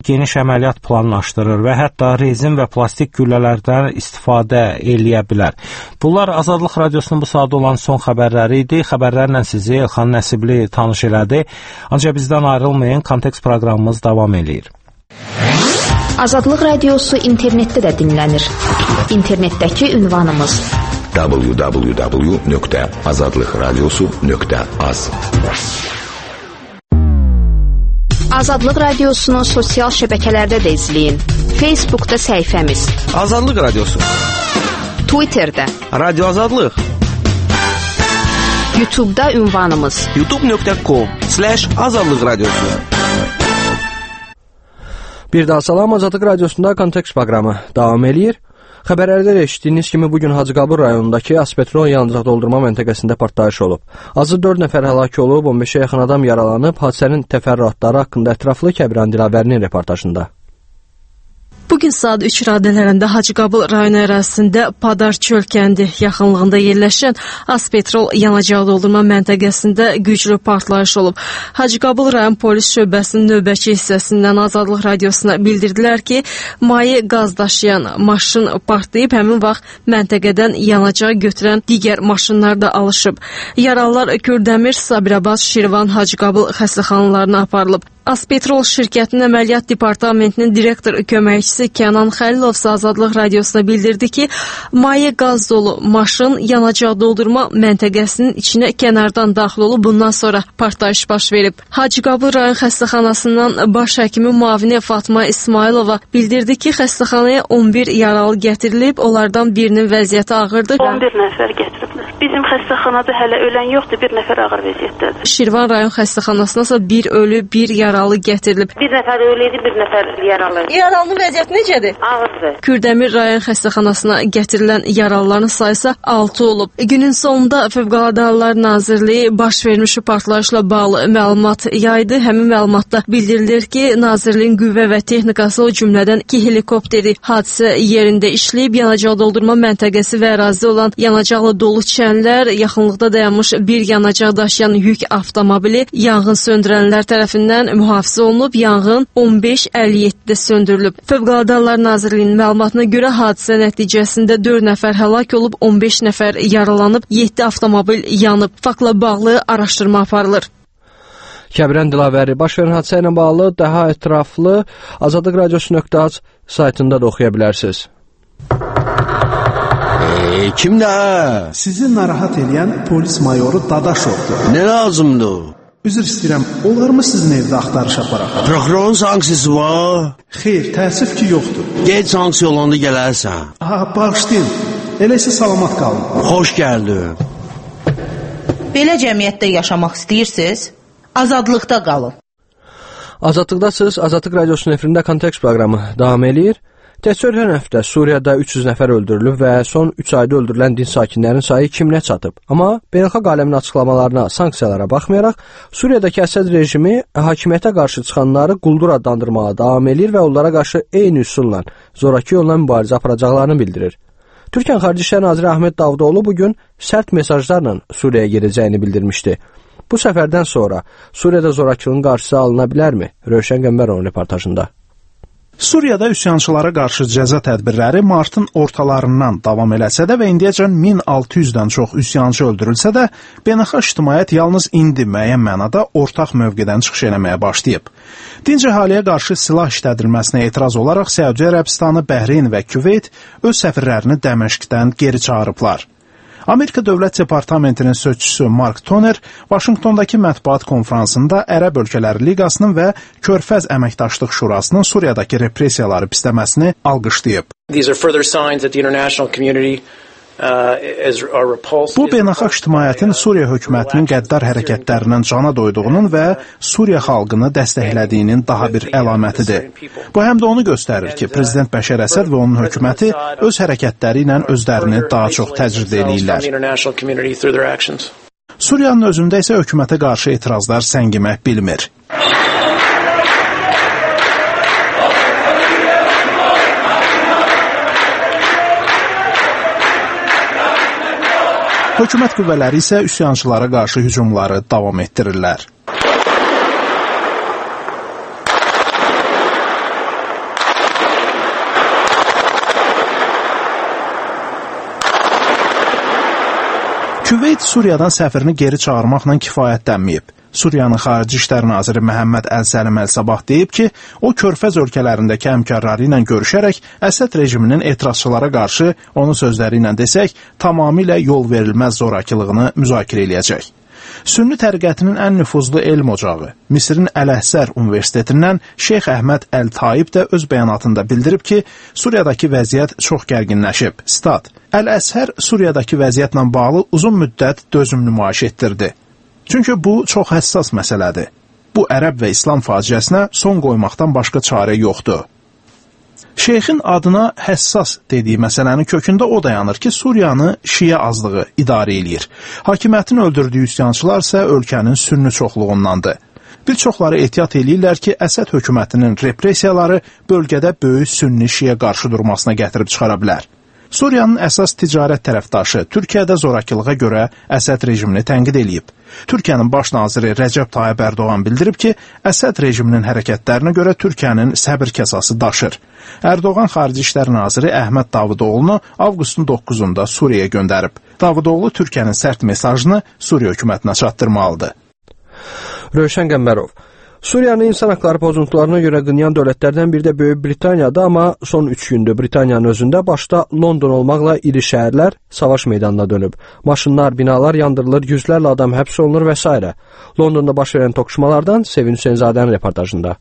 geniş əməliyyat planlaşdırır və hətta rezin və plastik güllələrdən istifadə eləyə bilər. Bunlar Azadlıq Radiosunun bu saat olan son xəbərləri idi. Xəbərlərlə sizi Elxan Nəsibli tanış elədi. Ancaq bizdən ayrılmayın, Kontekst proqramımız davam eləyir. Azadlıq Radiosu internetdə də dinlənir. İnternetdəki ünvanımız www.azadlıqradiosu.az. Azadlıq Radiosunu sosial şəbəkələrdə də izləyin. Facebookda səhifəmiz Azadlıq Radiosu, Twitterdə Radio Azadlıq, YouTube'da ünvanımız youtube.com/Azadlıq Radiosu. Bir daha salam, Azadlıq Radiosunda Kontekst proqramı davam eləyir. Xəbərlərdə eşitdiyiniz kimi bugün Hacıqabul rayonundakı Aspetrol yanacaq doldurma məntəqəsində partlayış olub. Azı 4 nəfər həlak olub, 15-ə yaxın adam yaralanıb. Hadisənin təfərrüatları haqqında ətraflı Kəbran Dilavərinin reportajında. Bugün saat 3 radələrində Hacıqabul rayonu ərazisində Padarçöl kəndi yaxınlığında yerləşən Aspetrol yanacaq doldurma məntəqəsində güclü partlayış olub. Hacıqabul rayon polis şöbəsinin növbəçi hissəsindən Azadlıq Radiosuna bildirdilər ki, maye qaz daşıyan maşın partlayıb, həmin vaxt məntəqədən yanacaq götürən digər maşınlar da alışıb. Yaralılar Kürdəmir, Sabirabad, Şirvan, Hacıqabul xəstəxanalarına aparılıb. Aspetrol şirkətinin əməliyyat departamentinin direktor köməkçisi Kənan Xəlilov Azadlıq Radiosuna bildirdi ki, maye qaz dolu maşın yanacaq doldurma məntəqəsinin içinə kənardan daxil olub, bundan sonra partlayış baş verib. Hacıqabul rayon xəstəxanasından baş həkimi müavini Fatma İsmailova bildirdi ki, xəstəxanaya 11 yaralı gətirilib, onlardan birinin vəziyyəti ağırdır. 11 nəfər gətiriblər. Bizim xəstəxanada hələ ölən yoxdur, bir nəfər ağır vəziyyətdədir. Şirvan rayon xəstəxanasına isə bir ölü, bir yaralı gətirilib. Bir nəfər ölü idi, bir nəfər yaralı. Yaralının vəziyyəti necədir? Ağırdır. Kürdəmir rayon xəstəxanasına gətirilən yaralıların sayısı 6 olub. Günün sonunda Fövqəladə Hallar Nazirliyi baş vermiş partlayışla bağlı məlumat yaydı. Həmin məlumatda bildirilir ki, Nazirliyin qüvvə və texnikası, o cümlədən 2 helikopteri hadisə yerində işləyib, yanacaq doldurma məntəqəsi və ərazidə olan yanacaqla dolu çənlər, yaxınlıqda dayanmış bir yanacaq daşıyan yük avtomobili yanğın söndürənlər tərəfindən mühafizə olunub, yanğın 15:57-də söndürülüb. Fövqəladə Hallar Nazirliyinin məlumatına görə hadisə nəticəsində 4 nəfər həlak olub, 15 nəfər yaralanıb, 7 avtomobil yanıb. Faktla bağlı araşdırma aparılır. Kəbran Dilavəri baş verən hadisə ilə bağlı daha ətraflı azadlıqradiosu.az saytında da oxuya bilərsiniz. Kimdə? Sizi narahat edən polis mayoru Dadaşovdur. Nə lazımdır? Üzr istəyirəm, olarmı sizin evdə axtarış aparaq? Prokurorun sanksiyası var? Xeyr, təəssüf ki, yoxdur. Gec sanksiya olanda gələrsən. Bağışlayın, eləsə salamat qalın. Xoş gəldin. Belə cəmiyyətdə yaşamaq istəyirsiniz? Azadlıqda qalın. Azadlıqdasınız. Azadlıq Radiosunun efirində Kontekst proqramı davam eləyir. Təkcə ötən həftə Suriyada 300 nəfər öldürülüb və son 3 ayda öldürülən din sakinlərinin sayı 2000-ə çatıb. Amma beynəlxalq aləmin açıqlamalarına, sanksiyalara baxmayaraq, Suriyadakı Əsəd rejimi hakimiyyətə qarşı çıxanları quldur adlandırmağa davam eləyir və onlara qarşı eyni üsulla, zoraki yolla mübarizə aparacaqlarını bildirir. Türkiyənin Xarici İşlər Naziri Ahmet Davutoğlu bugün sərt mesajlarla Suriyaya gedəcəyini bildirmişdi. Bu səfərdən sonra Suriyada zorakılığın qarşısı alına bilərmi? Rövşən Qəmbərovun reportajında. Suriyada üsyançılara qarşı cəza tədbirləri martın ortalarından davam eləsə də və indiyəcən 1600-dən çox üsyançı öldürülsə də, beynəlxalq ictimaiyyət yalnız indi müəyyən mənada ortaq mövqedən çıxış eləməyə başlayıb. Dinc əhaliyə qarşı silah işlədilməsinə etiraz olaraq Səudiyyə Ərəbistanı, Bəhreyn və Küveyt öz səfirlərini Dəməşqdən geri çağırıblar. Amerika Dövlət Departamentinin sözçüsü Mark Toner Vaşinqtondakı mətbuat konfransında Ərəb Ölkələri Liqasının və Körfəz Əməkdaşlıq Şurasının Suriyadakı repressiyaları pisləməsini alqışlayıb. Bu, beynəlxalq ictimaiyyətin Suriya hökumətinin qəddar hərəkətlərindən cana doyduğunun və Suriya xalqını dəstəklədiyinin daha bir əlamətidir. Bu, həm də onu göstərir ki, Prezident Bəşər Əsəd və onun hökuməti öz hərəkətləri ilə özlərini daha çox təcrid edirlər. Suriyanın özündə isə hökumətə qarşı etirazlar səngimək bilmir. Hökumət qüvvələri isə üsyançılara qarşı hücumları davam etdirirlər. Küveyt Suriyadan səfirini geri çağırmaqla kifayətlənməyib. Suriyanın Xarici İşlər Naziri Məhəmməd Əl-Səlim Əl-Sabah deyib ki, o Körfəz ölkələrindəki həmkarları ilə görüşərək Əsəd rejiminin etirazçılara qarşı, onun sözləri ilə desək, tamamilə yol verilməz zorakılığını müzakirə eləyəcək. Sünni təriqətinin ən nüfuzlu elm ocağı, Misrin Əl-Əhsər Universitetindən Şeyx Əhməd Əl-Taib də öz bəyanatında bildirib ki, Suriyadakı vəziyyət çox gərginləşib. Stat: Əl-Əhsər Suriyadakı vəziyyətlə bağlı uzun müddət dözüm nümayiş etdirdi. Çünki bu çox həssas məsələdir. Bu ərəb və İslam faciəsinə son qoymaqdan başqa çarə yoxdur. Şeyxin adına həssas dediyi məsələnin kökündə o dayanır ki, Suriyanı şiə azlığı idarə eləyir. Hakimiyyətin öldürdüyü üsyançılar isə ölkənin sünni çoxluğundandır. Bir çoxları ehtiyat eləyirlər ki, Əsəd hökumətinin repressiyaları bölgədə böyük sünni şiə qarşı durmasına gətirib çıxara bilər. Suriyanın əsas ticarət tərəfdaşı Türkiyədə zorakılığa görə Əsəd rejimini tənqid eləyib. Türkiyənin baş naziri Rəcəb Tayyib Ərdoğan bildirib ki, Əsəd rejiminin hərəkətlərinə görə Türkiyənin səbir kasası daşır. Ərdoğan Xarici İşlər Naziri Əhməd Davudoğlunu avqustun 9-da Suriyaya göndərib. Davudoğlu Türkiyənin sərt mesajını Suriya hökumətinə çatdırmalıdır. Rövşən Qəmbərov: Suriyanın insan haqları pozuntularına görə qınayan dövlətlərdən biri də Böyük Britaniyadır, amma son 3 gündür Britaniyanın özündə başda London olmaqla iri şəhərlər savaş meydanına dönüb. Maşınlar, binalar yandırılır, yüzlərlə adam həbs olunur və s. Londonda baş verən toqquşmalardan Sevin Hüseynzadənin reportajında.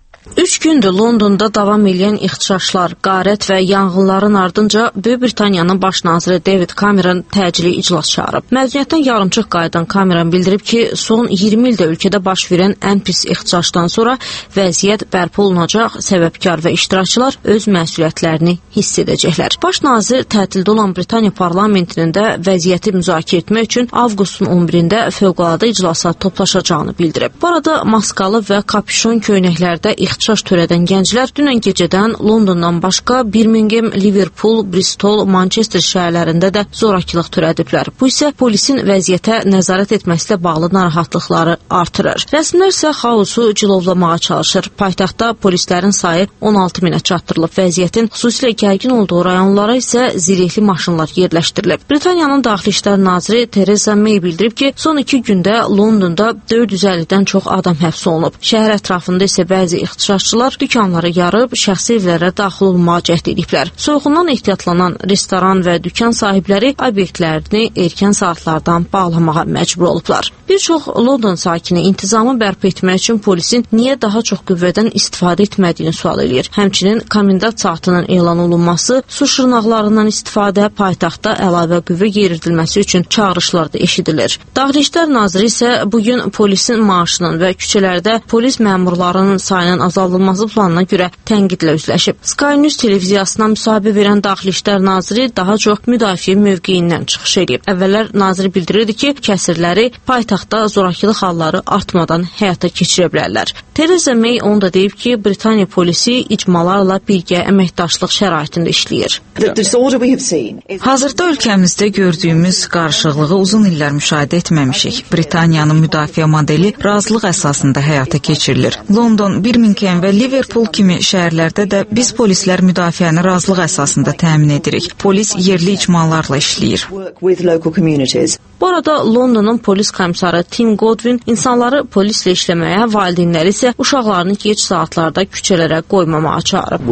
3 gündür Londonda davam edən ixtişaşlar, qarət və yanğınların ardınca Böyük Britaniyanın baş naziri David Cameron təcili iclas çağırıb. Məzuniyyətdən yarımçıq qayıdan Cameron bildirib ki, son 20 ildə ölkədə baş verən ən pis ixtişaşdan sonra vəziyyət bərpa olunacaq, səbəbkar və iştirakçılar öz məsuliyyətlərini hiss edəcəklər. Baş nazir tətildə olan Britaniya parlamentinin də vəziyyəti müzakirə etmək üçün avqustun 11-də fövqəladə iclasa toplaşacağını bildirib. Bu arada maskalı və kapüşon köynəklərdə ixtişaş törədən gənclər dünən gecədən Londondan başqa Birmingham, Liverpool, Bristol, Manchester şəhərlərində də zorakılıq törədiblər. Bu isə polisin vəziyyətə nəzarət etməsilə bağlı narahatlıqları artırır. Rəsmilər isə xaosu cilovlamağa çalışır. Paytaxtda polislərin sayı 16 minə çatdırılıb. Vəziyyətin xüsusilə gərgin olduğu rayonlara isə zirehli maşınlar yerləşdirilib. Britaniyanın Daxili İşlər naziri Theresa May bildirib ki, son 2 gündə Londonda 450-dən çox adam həbs olunub. Şəhər ətrafında isə bəzi ixtişaşçılar dükanları yarıb şəxsi evlərə daxil olmağa cəhd ediblər. Soyuqundan ehtiyatlanan restoran və dükan sahibləri obyektlərini erkən saatlardan bağlamağa məcbur olublar. Bir çox London sakini intizamı bərpa etmək üçün polisin niyə daha çox qüvvədən istifadə etmədiyini sual edir. Həmçinin komendant saatının elan olunması, su şırnaqlarından istifadə, paytaxtda əlavə qüvvə yeridilməsi üçün çağırışlar da eşidilir. Daxili İşlər naziri isə bugün polisin maaşının və küçələrdə polis məmurlarının sayının azaldılması planına görə tənqidlə üzləşib. Sky News televiziyasına müsahibə verən Daxili İşlər naziri daha çox müdafiə mövqeyindən çıxış edib. Əvvəllər nazir bildirirdi ki, kəsirləri paytaxtda zorakılıq halları artmadan həyata keçirə bilərlər. Theresa May onu da deyib ki, Britaniya polisi icmalarla birgə əməkdaşlıq şəraitində işləyir. Hazırda ölkəmizdə gördüyümüz qarışıqlığı uzun illər müşahidə etməmişik. Britaniyanın müdafiə modeli razılıq əsasında həyata keçirilir. London, Birmingham və Liverpool kimi şəhərlərdə də biz polislər müdafiəni razılıq əsasında təmin edirik. Polis yerli icmalarla işləyir. Bu arada Londonun polis komissarı Tim Godwin insanları polislə işləməyə, valideynləri isə uşaqlarını geç saatlarda küçələrə qoymamağa çağırıb.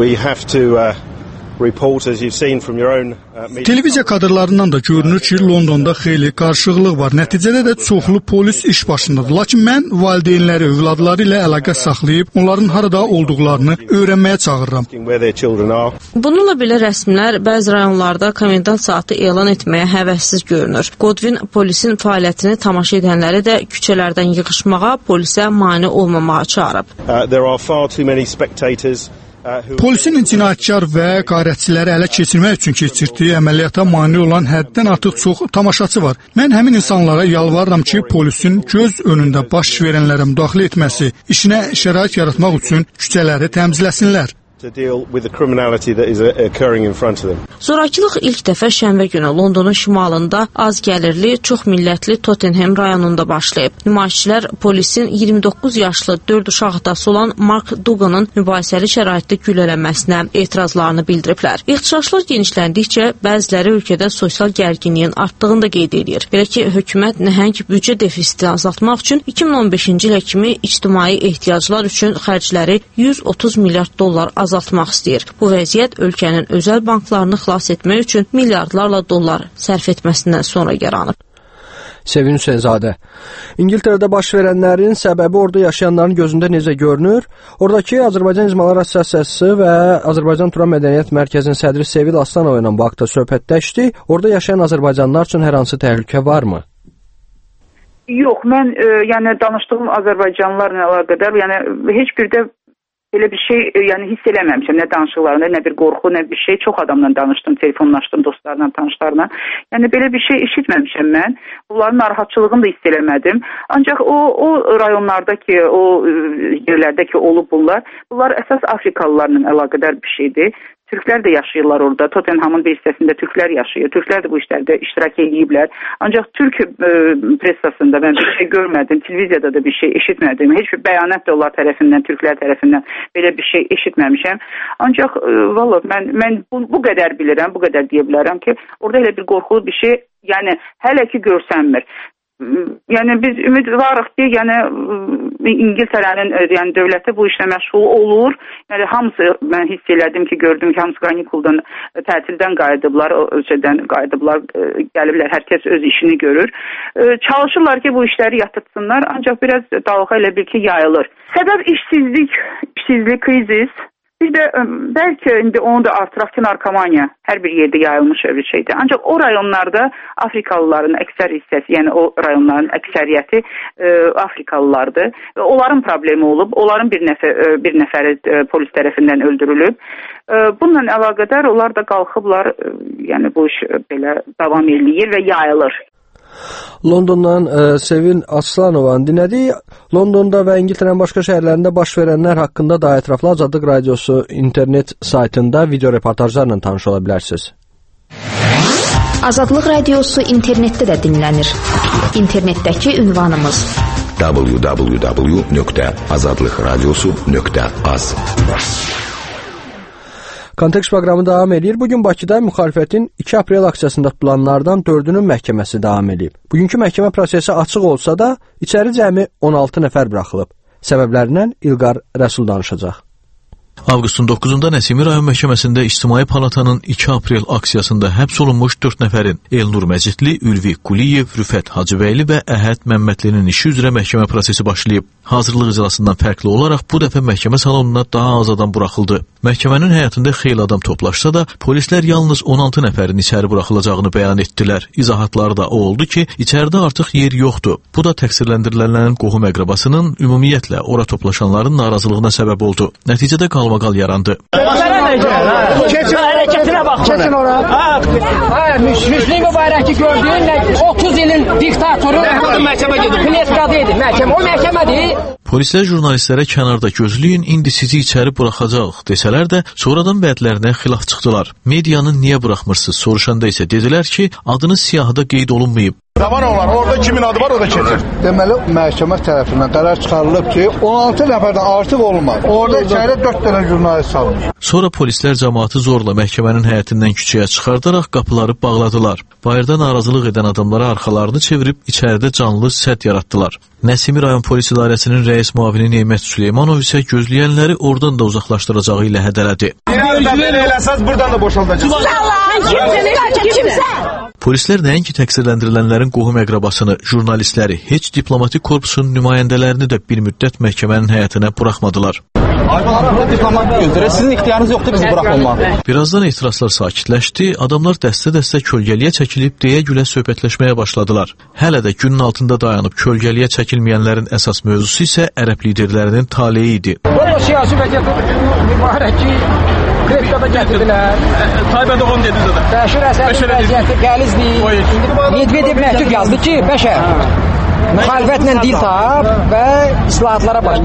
Televiziya kadrlarından da görünür ki, Londonda xeyli qarışıqlıq var. Nəticədə də çoxlu polis iş başındadır. Lakin mən valideynləri, övladları ilə əlaqə saxlayıb, onların harada olduqlarını öyrənməyə çağırıram. Bununla belə rəsmilər bəzi rayonlarda komendant saatı elan etməyə həvəssiz görünür. Godwin polisin fəaliyyətini tamaşa edənləri də küçələrdən yığışmağa, polisə mane olmamağa çağırıb. Polisin cinayətkar və qarətçiləri ələ keçirmək üçün keçirdiyi əməliyyata mane olan həddən artıq çox tamaşaçı var. Mən həmin insanlara yalvarıram ki, polisin göz önündə baş verənlərə müdaxilə etməsi, işinə şərait yaratmaq üçün küçələri təmizləsinlər. Zorakılıq ilk dəfə şənbə günü Londonun şimalında az gəlirli, çox millətli Tottenham rayonunda başlayıb. Nümayişçilər polisin 29 yaşlı 4 uşaq atası olan Mark Dugan'ın mübahisəli şəraitdə güllələnməsinə etirazlarını bildiriblər. İxtişaşlar genişləndikcə bəziləri ölkədə sosial gərginliyin artdığını da qeyd edir. Belə ki, hökumət nəhəng büdcə defisitini azaltmaq üçün 2015-ci ilə kimi ictimai ehtiyaclar üçün xərcləri 130 milyard dollar azaltmaq istəyir. Bu vəziyyət ölkənin özəl banklarını xilas etmək üçün milyardlarla dollar sərf etməsindən sonra yaranıb. Sevin Hüseynzadə. İngiltərədə baş verənlərin səbəbi orada yaşayanların gözündə necə görünür? Oradakı Azərbaycan İcmalar Assosiasiyası və Azərbaycan Turan Mədəniyyət Mərkəzinin sədri Sevil Aslanova ilə bu haqda söhbətləşdi. Orada yaşayan azərbaycanlılar üçün hər hansı təhlükə varmı? Yox, mən danışdığım azərbaycanlılarla əlaqədar, heç bir də belə bir şey hiss eləməmişəm, nə danışıqlarında, nə bir qorxu, nə bir şey. Çox adamla danışdım, telefonlaşdım, dostlarla, tanışlarla. Belə bir şey eşitməmişəm mən. Bunların narahatçılığını da hiss eləmədim. Ancaq o rayonlardakı, o yerlərdəki olub bunlar əsas Afrikalılarla əlaqədar bir şeydir. Türklər də yaşayırlar orada. Tottenhamın bir hissəsində türklər yaşayır. Türklər də bu işlərdə iştirak ediblər. Ancaq Türk pressasında mən bir şey görmədim. Televiziyada da bir şey eşitmədim. Heç bir bəyanat da onlar tərəfindən, türklər tərəfindən belə bir şey eşitməmişəm. Ancaq valla mən bu qədər bilirəm, bu qədər deyə bilərəm ki, orada elə bir qorxulu bir şey, hələ ki görsənmir. Biz ümid varıq ki, İngiltərənin dövləti bu işlə məşğul olur. Hamısı mən hiss elədim ki, gördüm ki, hamısı qanikuldan, tətildən qayıdıblar, ölkədən qayıdıblar, gəliblər, hər kəs öz işini görür. Çalışırlar ki, bu işləri yatırsınlar, ancaq biraz dalğa elə bil ki, yayılır. Səbəb işsizlik, krizis. Bir də bəlkə indi onu da artıraq ki, narkomaniya hər bir yerdə yayılmış bir şeydir. Ancaq o rayonlarda Afrikalıların əksər hissəsi, o rayonların əksəriyyəti Afrikalılardır. Onların problemi olub, onların bir nəfəri polis tərəfindən öldürülüb. Bununla əlaqədar onlar da qalxıblar, bu iş belə davam eləyir və yayılır. Londondan Sevin Aslanovanı dinlədik. Londonda və İngiltərənin başqa şəhərlərində baş verənlər haqqında daha ətraflı Azadlıq Radiosu internet saytında video reportajlarla tanış ola bilərsiniz. Azadlıq Radiosu internetdə də dinlənir. İnternetdəki ünvanımız www.azadlıqradiosu.az. Kontekst proqramı davam edir. Bugün Bakıda müxalifətin 2 aprel aksiyasında tutulanlardan 4-ünün məhkəməsi davam edib. Bugünkü məhkəmə prosesi açıq olsa da, içəri cəmi 16 nəfər buraxılıb. Səbəblərindən İlqar Rəsul danışacaq. Avqustun 9-da Nəsimi rayon məhkəməsində İctimai Palatanın 2 aprel aksiyasında həbs olunmuş 4 nəfərin Elnur Məcidli, Ülvi Quliyev, Rüfət Hacıbəyli və Əhəd Məmmədlinin işi üzrə məhkəmə prosesi başlayıb. Hazırlıq iclasından fərqli olaraq bu dəfə məhkəmə salonuna daha az adam buraxıldı. Məhkəmənin həyətində xeyli adam toplaşsa da, polislər yalnız 16 nəfərin içəri buraxılacağını bəyan etdilər. İzahatları da o oldu ki, içəridə artıq yer yoxdur. Bu da təqsirləndirilənlərin qohum-əqrabasının ümumiyyətlə ora toplaşanların narazılığına səbəb oldu. Nəticədə qalmaqal yarandı. Keçin ora. Müslim mübarəki gördüyün 30 ilin diktatoru Kneskadı idi. O məhkəmədir. Polislər jurnalistlərə kənarda gözləyin, indi sizi içəri buraxacaq desələr də, sonradan vədlərinə xilaf çıxdılar. Medianın niyə buraxmırsınız soruşanda isə dedilər ki, adınız siyahıda qeyd olunmayıb. Zaman olar, orada kimin adı var, o da keçir. Deməli, məhkəmə tərəfindən qərar çıxarılıb ki, 16 nəfərdən artıq olmaz. Orada içəri 4 dənə jurnalist salınır. Sonra polislər cəmaatı zorla məhkəmənin həyətindən küçəyə çıxardaraq qapıları bağladılar. Bayırda narazılıq edən adamlara arxalarını çevirib içəridə canlı sədd yaratdılar. Nəsimi rayon polis idarəsinin rəis müavini Neymət Süleymanov isə gözləyənləri oradan da uzaqlaşdıracağı ilə hədələdi. Buradan da boşaldacaq. Polislər nəinki təqsirləndirilənlərin qohum-əqrabasını, jurnalistləri, heç diplomatik korpusun nümayəndələrini də bir müddət məhkəmənin həyətinə buraxmadılar. Sizin ixtiyarınız yoxdur bizi buraxmamaq. Birazdan etirazlar sakitləşdi, adamlar dəstə-dəstə kölgəliyə çəkilib deyə-gülə söhbətləşməyə başladılar. Hələ də günün altında dayanıb kölgəliyə çəkilməyənlərin əsas mövzusu isə ərəb liderlərinin taleyi idi. Bu siyasi vəziyyət mübarək ki, Krepkada gətirdilər. Tayyip Erdoğan dedi zaten. Bəşir Əsədin vəziyyəti qəlizdir. Medvedev məktub yazdı ki, Bəşər, müxalifətlə dil tap və islahatlara başla.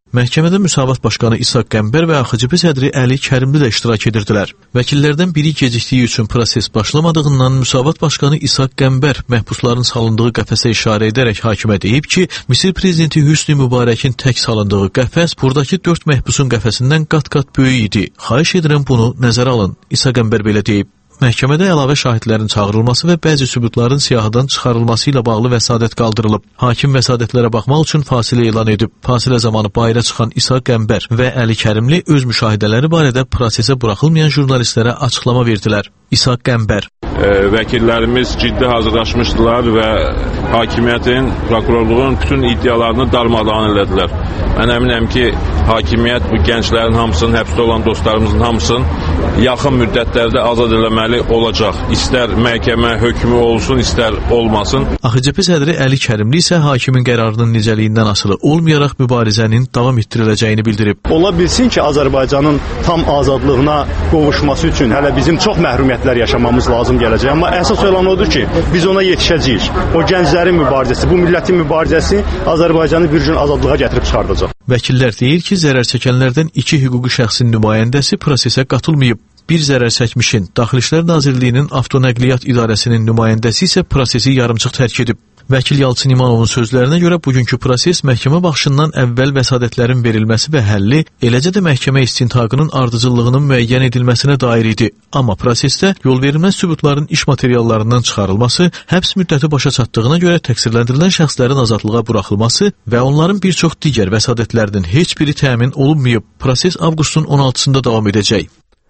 Məhkəmədə Müsavat başqanı İsaq Qəmbər və AXCP sədri Əli Kərimli də iştirak edirdilər. Vəkillərdən biri gecikdiyi üçün proses başlamadığından Müsavat başqanı İsaq Qəmbər məhbusların salındığı qəfəsə işarə edərək hakimə deyib ki, Misir prezidenti Hüsnü Mübarəkin tək salındığı qəfəs burdakı 4 məhbusun qəfəsindən qat-qat böyük idi. Xahiş edirəm bunu nəzərə alın. İsaq Qəmbər belə deyib. Məhkəmədə əlavə şahidlərin çağırılması və bəzi sübutların siyahıdan çıxarılması ilə bağlı vəsadət qaldırılıb. Hakim vəsadətlərə baxmaq üçün fasilə elan edib. Fasilə zamanı bayıra çıxan İsaq Qəmbər və Əli Kərimli öz müşahidələri barədə prosesə buraxılmayan jurnalistlərə açıqlama verdilər. İsaq Qəmbər. Vəkillərimiz ciddi hazırlaşmışdılar və hakimiyyətin, prokurorluğun bütün iddialarını darmadağın elədilər. Mən əminəm ki, hakimiyyət bu gənclərin hamısının, həbsdə olan dostlarımızın hamısının yaxın müddətlərdə azad eləməli olacaq. İstər məhkəmə hökmü olsun, istər olmasın. AXCP sədri Əli Kərimli isə hakimin qərarının nicəliyindən asılı olmayaraq mübarizənin davam etdiriləcəyini bildirib. Ola bilsin ki, Azərbaycanın tam azadlığına qovuşması üçün hələ bizim çox məhrumiyyətlər yaşamamız lazım gələcək. Amma əsas olan odur ki, biz ona yetişəcəyik. O gənclərin mübarizəsi, bu millətin mübarizəsi Azərbaycanı bir gün azadlığa gətirib çıxardacaq. Vəkillər deyir ki, zərər çəkənlərdən 2 hüquqi şəxsin nümayəndəsi prosesə qatılmayıb. Bir zərər çəkmişin Daxili İşlər Nazirliyinin Avtonəqliyyat İdarəsinin nümayəndəsi isə prosesi yarımçıq tərk edib. Vəkil Yalçın İmanovun sözlərinə görə bugünkü proses məhkəmə baxışından əvvəl vəsadətlərin verilməsi və həlli, eləcə də məhkəmə istintaqının ardıcıllığının müəyyən edilməsinə dair idi. Amma prosesdə yolverilməz sübutların iş materiallarından çıxarılması, həbs müddəti başa çatdığına görə təqsirləndirilən şəxslərin azadlığa buraxılması və onların bir çox digər vəsadətlərinin heç biri təmin olunmayıb. Proses avqustun 16-sında davam edəcək.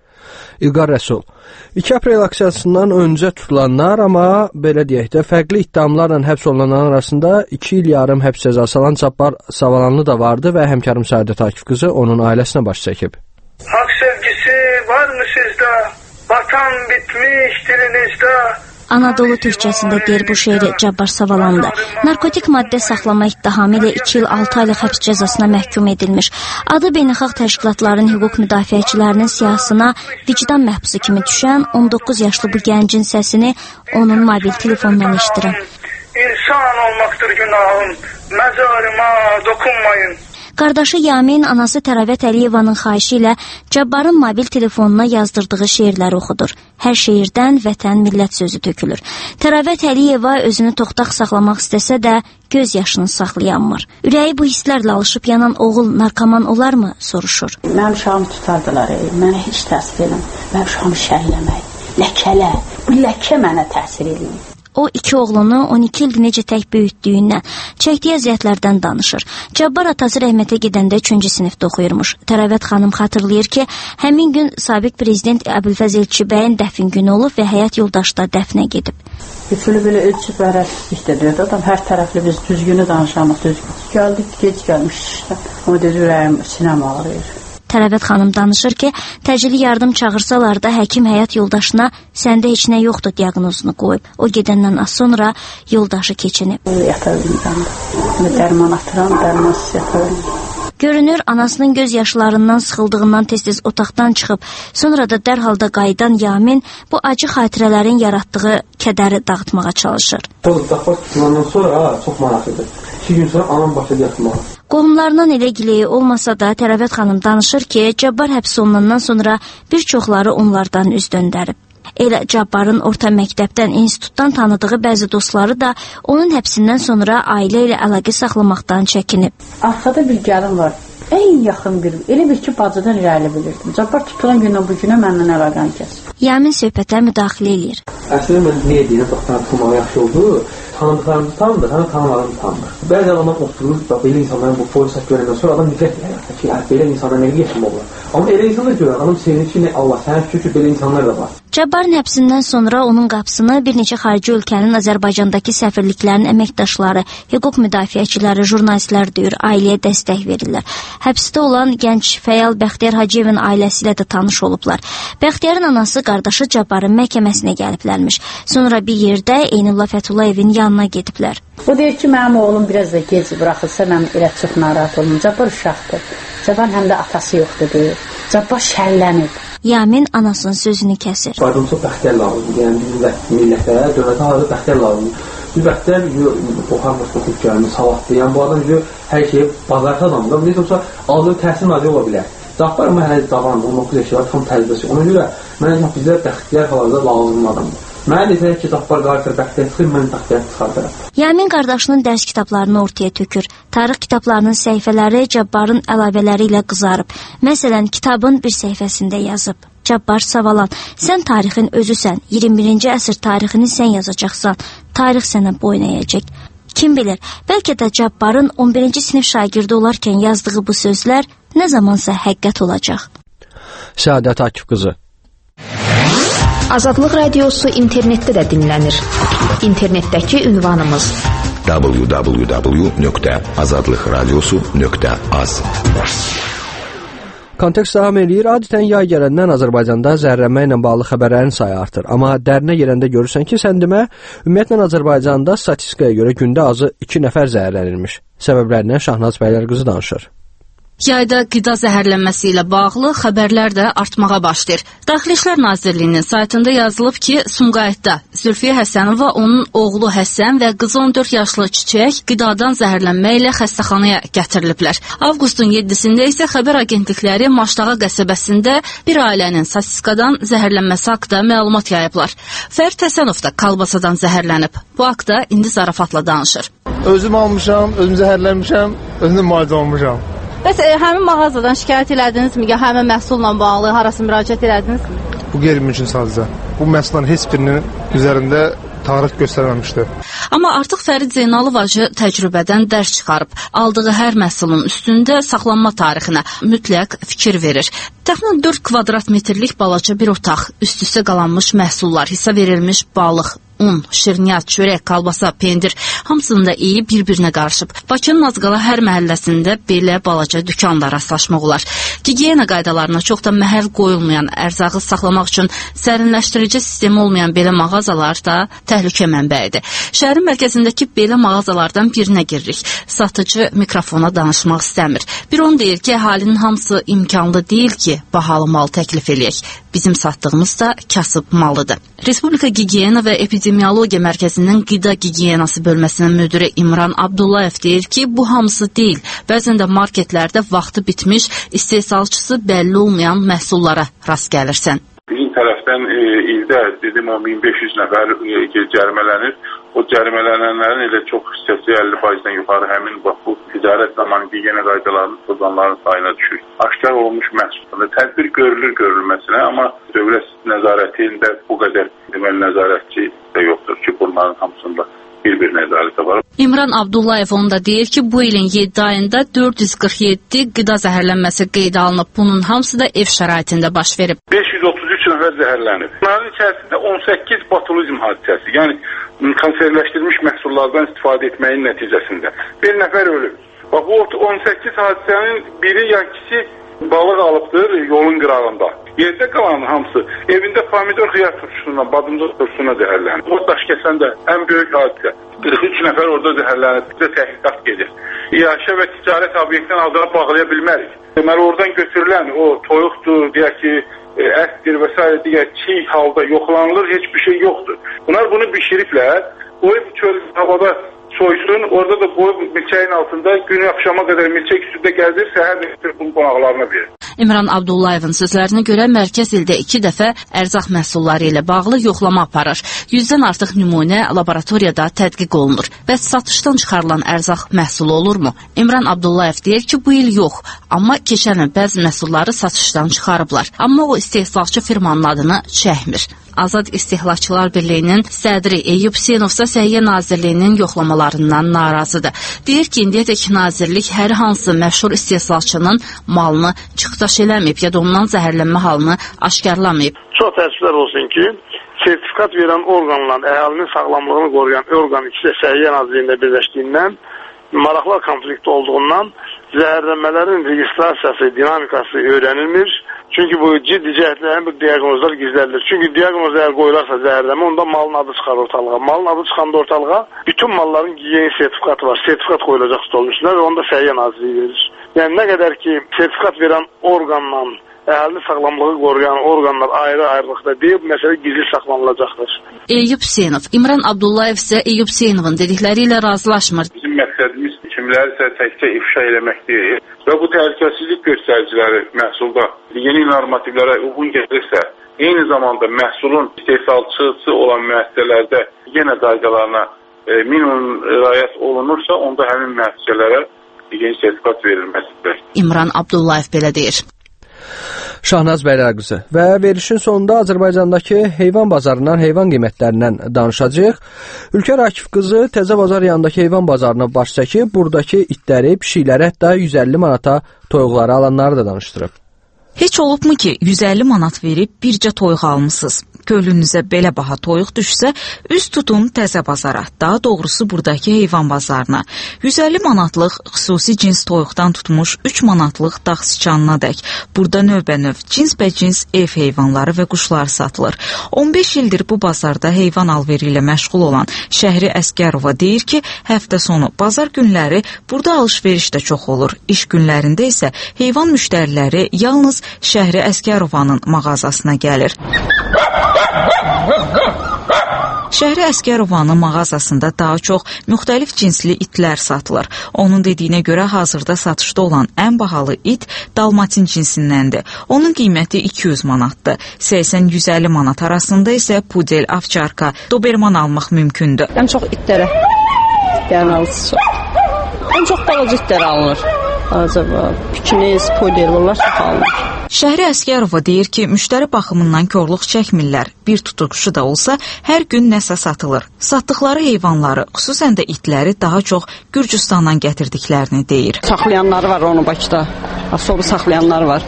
İlqar Rəsul. 2 aprel aksiyasından öncə tutulanlar, amma belə deyək də, fərqli ittihamlarla həbs olunanların arasında 2 il yarım həbs cəzası alan Cabbar Savalanlı da vardı və həmkarım Səadət Akif qızı onun ailəsinə baş çəkib. Hak sevgisi var mı sizdə? Vatan bitmiş dilinizdə. Anadolu türkçəsində deyir bu şeiri Cabbar Savalanlı. Narkotik maddə saxlama ittihamı ilə 2 il 6 aylıq həbs cəzasına məhkum edilmiş. Adı beynəlxalq təşkilatların hüquq müdafiəçilərinin siyahısına vicdan məhbusu kimi düşən 19 yaşlı bu gəncin səsini onun mobil telefonundan eşidirəm. İnsan olmaqdır günahım, məzarıma dokunmayın. Qardaşı Yamin anası Təravət Əliyevanın xahişi ilə Cabbarın mobil telefonuna yazdırdığı şeirləri oxudur. Hər şeirdən vətən, millət sözü tökülür. Təravət Əliyeva özünü toxtaq saxlamaq istəsə də göz yaşını saxlayanmır. Ürəyi bu hisslərlə alışıb yanan oğul narkoman olarmı, soruşur. Mənim uşağımı tutardılar, mənə heç təsir eləmir. Mənim uşağımı şəhərləmək, ləkələ, bu ləkə mənə təsir eləyir. O 2 oğlunu 12 ildir necə tək böyütdüyündən, çəkdiyi əziyyətlərdən danışır. Cabbar atası rəhmətə gedəndə 3-cü sinifdə oxuyurmuş. Tərəvət xanım xatırlayır ki, həmin gün sabiq prezident Əbülfəz Elçibəyin dəfn günü olub və həyat yoldaşı da dəfnə gedib. Bütülü belə ölçü bərəklik də deyir adam, hər tərəfli biz düzgünü danışamaq, düzgün. Gəldik, gec gəlmiş işdən, amma dedi ürəyim, sinəm ağrıyır. Tərəvət xanım danışır ki, təcili yardım çağırsalar da həkim həyat yoldaşına səndə heç nə yoxdur diaqnozunu qoyub. O gedəndən az sonra yoldaşı keçinib. Yatabildim, dərman atıram, dərmansız yatabildim. Görünür, anasının göz yaşlarından sıxıldığından tez-tez otaqdan çıxıb, sonra da dərhalda qayıdan Yamin bu acı xatirələrin yaratdığı kədəri dağıtmağa çalışır. Tutulandan sonra çox maraqlıdır. 2 gün sonra anam başladı yatmağa. Qohumlarından elə gileyi olmasa da Tərəvət xanım danışır ki, Cabbar həbs olunandan sonra bir çoxları onlardan üz döndərib. Elə Cabbarın orta məktəbdən, institutdan tanıdığı bəzi dostları da onun həbsindən sonra ailə ilə əlaqə saxlamaqdan çəkinib. Arxada bir gəlin var, ən yaxın bir, elə bir ki, bacıdan irəli bilirdim. Cabbar tutulan gündən bu günə məndən əlaqəni kəsib. Yamin söhbətə müdaxilə edir. Əslində mən niyə deyirəm, doktorlar tutulmağı yaxşı oldu. Tanıdıqlarımızı tanıdır, tanımalarımızı tanıdır. Bəzi adamlar oturur, belə insanların bu polis hak görəndən sonra adam nifrət edir ki, belə insanlar nə yaşam olur. Amma elə insanlar görə adam sevinir ki, Allah sənə şükür ki, belə insanlar da var. Cabbarın həbsindən sonra onun qapısını bir neçə xarici ölkənin Azərbaycandakı səfirliklərin əməkdaşları, hüquq müdafiəçiləri, jurnalistlər deyir, ailəyə dəstək verirlər. Həbsdə olan gənc fəal Bəxtiyar Hacıyevin ailəsi ilə də tanış olublar. Bəxtiyarın anası qardaşı Cabbarın məhkəməsinə gəliblərmiş. Sonra bir yerdə Eynullah Fətullayevin yanına gediblər. O deyir ki, mənim oğlum biraz da gec buraxılsa, mən elə çox narahat olmam. Cabbar uşaqdır. Cabbar həm də atası yoxdur deyir. Cabbar şərlənib. Yamin anasının sözünü kəsir. Bayram çox bəxtiyar lazımdır. Yəni bizim millətə, dövlətə hazır bəxtiyar lazımdır. Bir bəxtlər o harmost oxub gəlmiş, savadlı. Yəni bu adam hər şeyi bacarıq adamdır. Necə olsa aldığı təhsil nadir ola bilər. Cabbar amma hələ cavan, 19 yaşı var, tam təcrübəsi. Ona görə mənə bizə bəxtiyar hallarda lazımlı adamdır. Mənə desək ki, Cabbar qarşıdır, bəxtiyar çıxır, mən bəxtiyar çıxardıram. Yamin qardaşının dərs kitablarını ortaya tökür. Tarix kitablarının səhifələri Cabbarın əlavələri ilə qızarıb. Məsələn, kitabın bir səhifəsində yazıb: Cabbar Savalan, sən tarixin özüsən, 21-ci əsr tarixini sən yazacaqsan, tarix sənə boyun əyəcək. Kim bilir, bəlkə də Cabbarın 11-ci sinif şagirdi olarkən yazdığı bu sözlər nə zamansa həqiqət olacaq. Səadət Akif qızı. Azadlıq radiosu internetdə də dinlənir. İnternetdəki ünvanımız www.azadlıqradiosu.az. Kontekst davam eləyir. Adətən yay gələndən Azərbaycanda zəhərlənmə ilə bağlı xəbərlərin sayı artır. Amma dərinə gələndə görürsən ki, sən demə, ümumiyyətlə Azərbaycanda statistikaya görə gündə azı 2 nəfər zəhərlənirmiş. Səbəblərindən Şahnaz bəylər qızı danışır. Yayda qida zəhərlənməsi ilə bağlı xəbərlər də artmağa başlayır. Daxili İşlər Nazirliyinin saytında yazılıb ki, Sumqayıtda Zülfiyə Həsənova, onun oğlu Həsən və qızı 14 yaşlı Çiçək qidadan zəhərlənmə ilə xəstəxanaya gətiriliblər. Avqustun 7-sində isə xəbər agentlikləri Maşdağa qəsəbəsində bir ailənin sasisikadan zəhərlənməsi haqqında məlumat yayıblar. Fərid Həsənov da kalbasadan zəhərlənib. Bu haqda indi zarafatla danışır. Özüm almışam, özüm zəhərlənmişəm, özüm müalicə olmuşam. Bəs həmin mağazadan şikayət elədinizmi? Ya həmin məhsulla bağlı harası müraciət elədinizmi? Bu qeyri-mümkün sadəcə. Bu məhsulların heç birinin üzərində tarix göstərməmişdi. Amma artıq Fərid Zeynalov acı təcrübədən dərs çıxarıb. Aldığı hər məhsulun üstündə saxlanma tarixinə mütləq fikir verir. Təxminən 4 kvadrat metrlik balaca bir otaq, üst-üstə qalanmış məhsullar, hissə verilmiş balıq, un, şirniyyat, çörək, kalbasa, pendir hamısını da iyi bir-birinə qarışıb. Bakının az qala hər məhəlləsində belə balaca dükanla rastlaşmaq olar. Gigiyena qaydalarına çox da məhəl qoyulmayan, ərzağı saxlamaq üçün sərinləşdirici sistemi olmayan belə mağazalar da təhlükə mənbəyidir. Şəhərin mərkəzindəki belə mağazalardan birinə giririk. Satıcı mikrofona danışmaq istəmir. Bir onu deyir ki, əhalinin hamısı imkanlı deyil ki, bahalı mal təklif eləyək. Bizim satdığımız da kasıb malıdır. Respublika Gigiyena və Epidemiologiya Mərkəzinin Qida Gigiyenası bölməsinin müdiri İmran Abdullayev deyir ki, bu hamısı deyil. Bəzən də marketlərdə vaxtı bitmiş, istehsalçısı bəlli olmayan məhsullara rast gəlirsən. Bizim tərəfdən ildə dedim o 1500 nəfər cərimələnir. O cərimələnənlərin elə çox hissəsi 50%-dən yuxarı həmin bu ticarət zamanı gigiyena qaydalarının pozanların sayına düşür. Aşkar olmuş məhsulda tədbir görülməsinə, amma dövlət nəzarətində bu qədər deməli nəzarətçi də yoxdur ki, bunların hamısında bir nəzarətə var. İmran Abdullayev onu da deyir ki, bu ilin 7 ayında 447 qida zəhərlənməsi qeydə alınıb. Bunun hamısı da ev şəraitində baş verib. 533 nəfər zəhərlənib. Bunların içərisində 18 botulizm hadisəsi, yəni konservləşdirilmiş məhsullardan istifadə etməyin nəticəsində. Bir nəfər ölüb. Bax, bu 18 hadisənin biri ya ikisi balıq alıbdır yolun qırağında. Yerdə qalan hamısı evində pomidor xiyar turşusundan, badımcıq turşusuna zəhərlənir. O Daşkəsən də ən böyük hadisə. 43 nəfər orada zəhərlənib. Bizə təhqiqat gedir. İyaşə və ticarət obyektindən adına bağlaya bilmərik. Deməli, oradan götürülən o toyuqdur, deyək ki, ətdir və s. digər çiğ halda yoxlanılır, heç bir şey yoxdur. Bunlar bunu bişiriblər, qoyub çöl havada soysun, orada da qoyub milçəyin altında günü axşama qədər milçək üstündə gəzir, səhər bunu qonaqlarına verir. İmran Abdullayevin sözlərinə görə mərkəz ildə 2 dəfə ərzaq məhsulları ilə bağlı yoxlama aparır. 100-dən artıq nümunə laboratoriyada tədqiq olunur. Bəs satışdan çıxarılan ərzaq məhsulu olurmu? İmran Abdullayev deyir ki, bu il yox, amma keçən il bəzi məhsulları satışdan çıxarıblar. Amma o istehsalçı firmanın adını çəkmir. Azad İstehlakçılar Birliyinin sədri Eyüp Hüseynovsa Səhiyyə Nazirliyinin yoxlamalarından narazıdır. Deyir ki, indiyədək nazirlik hər hansı məşhur istehsalçının malını çıxdaş eləməyib ya da ondan zəhərlənmə halını aşkarlamayıb. Çox təəssüflər olsun ki, sertifikat verən orqanla əhalinin sağlamlığını qoruyan orqan ikisi də Səhiyyə Nazirliyində birləşdiyindən, maraqlar konflikti olduğundan zəhərlənmələrin registrasiyası, dinamikası öyrənilmir. Çünki bu ciddi cəhətlərin bu diaqnozlar gizlədilir. Çünki diaqnoz əgər qoyularsa zəhərlənmə, onda malın adı çıxar ortalığa. Malın adı çıxanda ortalığa bütün malların gigiyenik sertifikatı var. Sertifikat qoyulacaq stolun üstünə və onda Səhiyyə Nazirliyi verir. Yəni nə qədər ki sertifikat verən orqanla əhalinin sağlamlığı qoruyan orqanlar ayrı-ayrılıqda deyil, bu məsələ gizli saxlanılacaqdır. Eyüp Hüseynov, İmran Abdullayev isə Eyüp Hüseynovun dedikləri ilə razılaşmır. Bizim məqsədimiz kimlərisə təkcə ifşa eləmək deyil və bu təhlükəsizlik göstəriciləri məhsulda yeni normativlərə uyğun gəlirsə, eyni zamanda məhsulun istehsalçısı olan müəssisələrdə yenə qaydalarına minimum riayət olunursa, onda həmin müəssisələrə yeni sertifikat verilməsidir. İmran Abdullayev belə deyir. Şahnaz Bəylərqızı və verilişin sonunda Azərbaycandakı heyvan bazarından, heyvan qiymətlərindən danışacağıq. Ülkər Akif qızı Təzə Bazar yanındakı heyvan bazarına baş çəkib, buradakı itləri, pişikləri, hətta 150 manata toyuqları alanları da danışdırıb. Heç olubmu ki, 150 manat verib bircə toyuq almısınız? Gönlünüzə belə baha toyuq düşsə, üz tutun Təzə Bazara, daha doğrusu buradakı heyvan bazarına. 150 manatlıq xüsusi cins toyuqdan tutmuş 3 manatlıq dağ siçanına dək. Burada növbə-növ, cinsbə-cins ev heyvanları və quşlar satılır. 15 ildir bu bazarda heyvan alveri ilə məşğul olan Şəhri Əskərova deyir ki, həftə sonu bazar günləri burada alış-veriş də çox olur. İş günlərində isə heyvan müştəriləri yalnız Şəhri Əskərovanın mağazasına gəlir. Şəhri Əskərovanın mağazasında daha çox müxtəlif cinsli itlər satılır. Onun dediyinə görə hazırda satışda olan ən bahalı it dalmatin cinsindəndir. Onun qiyməti 200 manatdır. 80-150 manat arasında isə pudel, avçarka, doberman almaq mümkündür. Ən çox itlərə alıcısı çox. Ən çox balaca itlər alınır. Acaba pikiniz, pudel, bunlar çox alınır. Şəhri Əskərova deyir ki, müştəri baxımından korluq çəkmirlər. Bir tutuquşu da olsa, hər gün nəsə satılır. Satdıqları heyvanları, xüsusən də itləri daha çox Gürcüstandan gətirdiklərini deyir. Saxlayanları var onu Bakıda, sobu saxlayanlar var.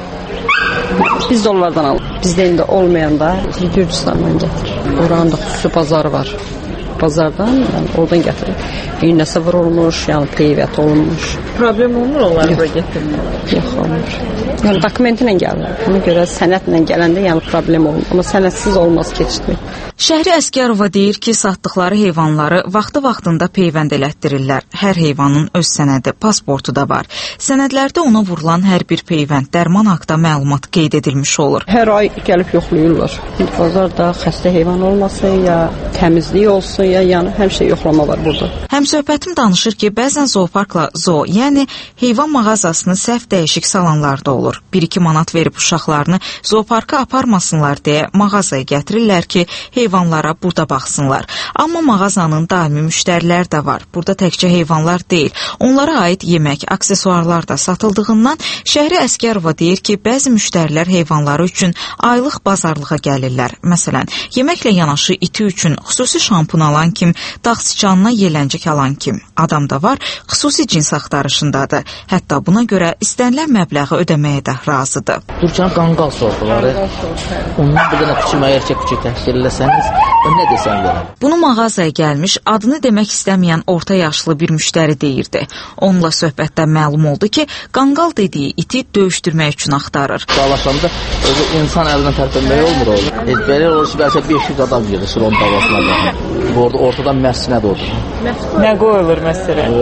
Biz də onlardan alırıq. Bizdə indi olmayanda Gürcüstandan gətirir. Oranın da xüsusi bazarı var. Bazardan, yəni oradan gətirir. İynəsə vurulmuş, yəni peyvət olunmuş. Problem olmur onları bura gətirmək? Yox, olmur. Yəni dokumentlə gəlir. Ona görə sənədlə gələndə yəni problem olmur. Amma sənədsiz olmaz keçdi. Şəhri Əskərova deyir ki, satdıqları heyvanları vaxtı-vaxtında peyvənd elətdirirlər. Hər heyvanın öz sənədi, pasportu da var. Sənədlərdə ona vurulan hər bir peyvənd dərman haqqında məlumat qeyd edilmiş olur. Hər ay gəlib yoxlayırlar. Bazarda xəstə heyvan olmasın, ya təmizlik olsun, ya yəni həmişə yoxlama var burada. Həmsöhbətim danışır ki, bəzən zooparkla zoo, yəni heyvan mağazasını səhv dəyişik salanlar da olur. 1-2 manat verib uşaqlarını zooparka aparmasınlar deyə mağazaya gətirirlər ki, heyvanlara burada baxsınlar. Amma mağazanın daimi müştərilər də var. Burada təkcə heyvanlar deyil, onlara aid yemək, aksesuarlar da satıldığından Şəhri Əskərova deyir ki, bəzi müştərilər heyvanları üçün aylıq bazarlığa gəlirlər. Məsələn, yeməklə yanaşı iti üçün xüsusi şampun alan kim, dağ siçanına yelləncik alan kim. Adam da var, xüsusi cins axtarışındadır. Hətta buna görə istənilən məbləği ödəməyə də razıdır. Durcan qanqal sorğuları. Ondan bir dənə küçülmə erkək təşkil eləsəniz, nə desəm verəm. Bunu mağazaya gəlmiş, adını demək istəməyən orta yaşlı bir müştəri deyirdi. Onunla söhbətdən məlum oldu ki, qanqal dediyi iti döyüşdürmək üçün axtarır. Dalaşanda özü insan əlindən tərpənmək olmur o. Belə olur ki, bəlkə 500 adam yığışır onun davasına. Ortadan məhsinə də olur. Nə qoyulur məsələn?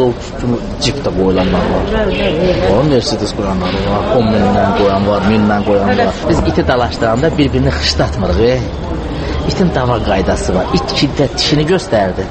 Cip də qoyulanlar var. Onun Mercedes qoyanlar var. 10 mindən qoyan var, 1000-dən qoyan var. Biz iti dalaşdıranda bir-birini xışlatmırıq. İtin dava qaydası var. İt şiddət dişini göstərdi,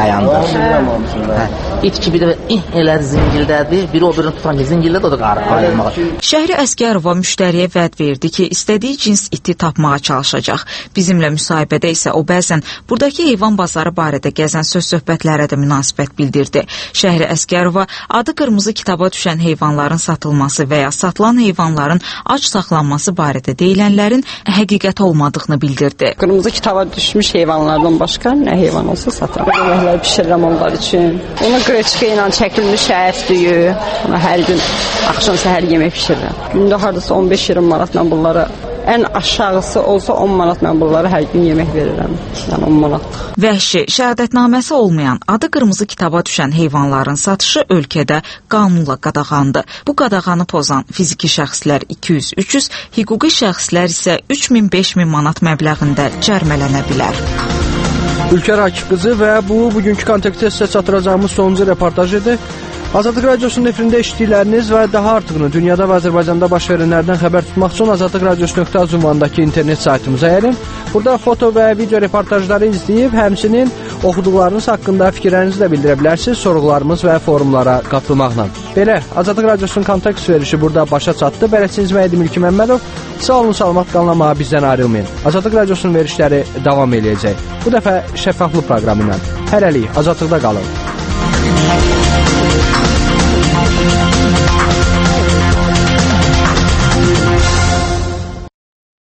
dayandır. İt ki bir də elədi zingildədi, biri o birini tutan ki zingildədi, o da ayrılmağa. Şəhri Əskərova müştəriyə vəd verdi ki, istədiyi cins iti tapmağa çalışacaq. Bizimlə müsahibədə isə o bəzən buradakı heyvan bazarı barədə gəzən söz-söhbətlərə də münasibət bildirdi. Şəhri Əskərova adı qırmızı kitaba düşən heyvanların satılması və ya satılan heyvanların ac saxlanması barədə deyilənlərin həqiqət olmadığını bildirdi. Qırmızı kitaba düşmüş heyvanlardan başqa nə heyvan olsa satıram. Yeməkləri pişirirəm onlar üçün. Ona qreçka ilə çəkilmiş ət düyü. Ona hər gün axşam səhər yemək pişirirəm. Gündə hardasa 15-20 manatla bunlara, ən aşağısı olsa 10 manat mən bunlara hər gün yemək verirəm. Yəni 10 manat. Vəhşi, şəhadətnaməsi olmayan, adı qırmızı kitaba düşən heyvanların satışı ölkədə qanunla qadağandır. Bu qadağanı pozan fiziki şəxslər 200-300, hüquqi şəxslər isə 3000-5000 manat məbləğində cərmələnə bilər. Ülkər Akif qızı və bugünkü kontekstdə sizə çatdıracağımız sonuncu reportaj idi. Azadlıq Radiosunun efirində eşitdikləriniz və daha artıqını dünyada və Azərbaycanda baş verənlərdən xəbər tutmaq üçün azadlıqradiosu.az ünvanındakı internet saytımıza əylin. Burada foto və video reportajları izləyib, həmçinin oxuduqlarınız haqqında fikirlərinizi də bildirə bilərsiniz sorğularımız və forumlara qatılmaqla. Belə, Azadlıq Radiosunun kontakt verişi burada başa çatdı. Bələdçiniz Məhdi Mülki Məmmədov. Sağ olun, salamat qalın, amma bizdən ayrılmayın. Azadlıq Radiosunun verişləri davam eləyəcək. Bu dəfə şəffaflıq proqramı ilə. Hələlik, azadlıqda qalın.